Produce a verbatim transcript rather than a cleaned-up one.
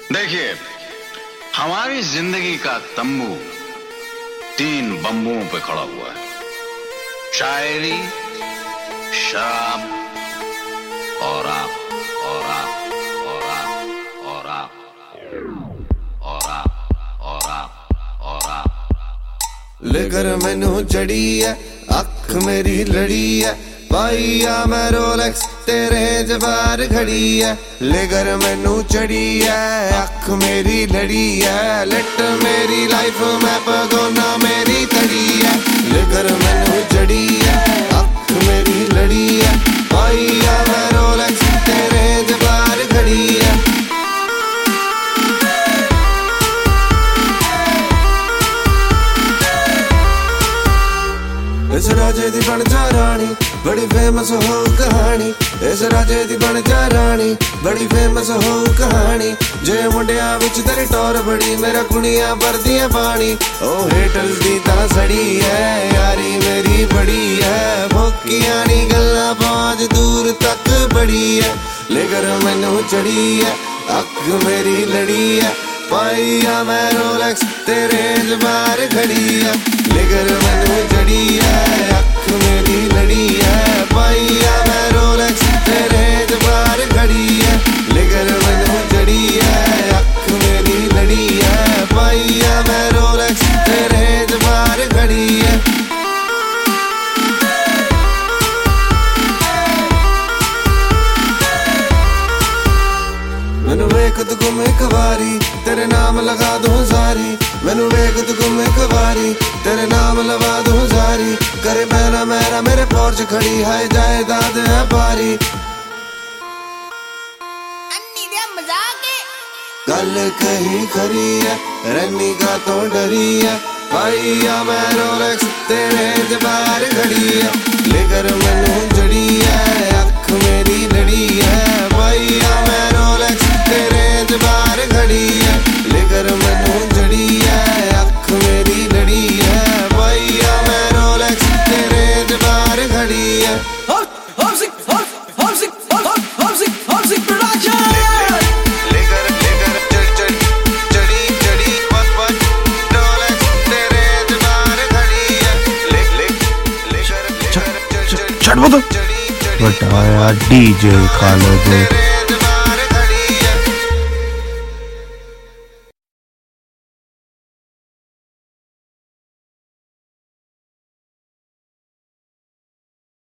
देखिए, हमारी जिंदगी का तंबू तीन बम्बुओं पे खड़ा हुआ है। शायरी, शराब और आप और आप और आप और आप और आप और आप और आप। लेकर मैनू चढ़ी है अख मेरी लड़ी है, पाईया मैं रोलेक्स तेरे जबार खड़ी है। लेकर मैनू चढ़ी है अख मेरी लड़ी है, लिट मेरी लाइफ में पगोना मेरी तड़ी है। लेकर मैनू चढ़ी है अख मेरी लड़ी है, पाईया मैं रोलेक्स तेरे जबार खड़ी है। इस राजे दी बन जा रानी बड़ी फेमस हो कहानी, इस राजे दी बन जा रानी बड़ी फेमस हो कहानी। जे मुंडिया विच तेरी टोर बड़ी मेरा कुड़ियां भरदियां पानी। ओ हेटल दी तां सड़ी है यारी मेरी बड़ी है, भोकियां नी गल्लां पांच दूर तक बड़ी है। लेकर मैनू चढ़ी है अख मेरी लड़ी है, पाईया मैं रोलेक्स तेरे जबार खड़ी है। लेकर मैनू चढ़ी है अख मेरी लड़ी है, पाईया मैं रोलेक्स तेरे जबार खड़ी है। लेकर मैनू चढ़ी है अख मेरी लड़ी है, पाईया मैं रोलेक्स तेरे जबार खड़ी है। मैनू वेख तू गुम एक बारी तेरे नाम लगा दूं सारी, मैनू वेख तू गुम एक बारी तेरे नाम लगा दूं सारी। करे मेरा मेरा मेरे पोर्च खड़ी है जायदाद है भारी। गल कही खरी है रैनी का तो डरी है, पाईया मैं रोलेक्स तेरे जबार खड़ी है। लेकर मैनू जड़ी है अख मेरी लड़ी है, पाईया मैं रोलेक्स तेरे जबार खड़ी है। लेकर मैनू जड़ी है अख मेरी लड़ी है, पाईया मैं रोलेक्स तेरे जबार खड़ी है। बटाया डीजे खालिद।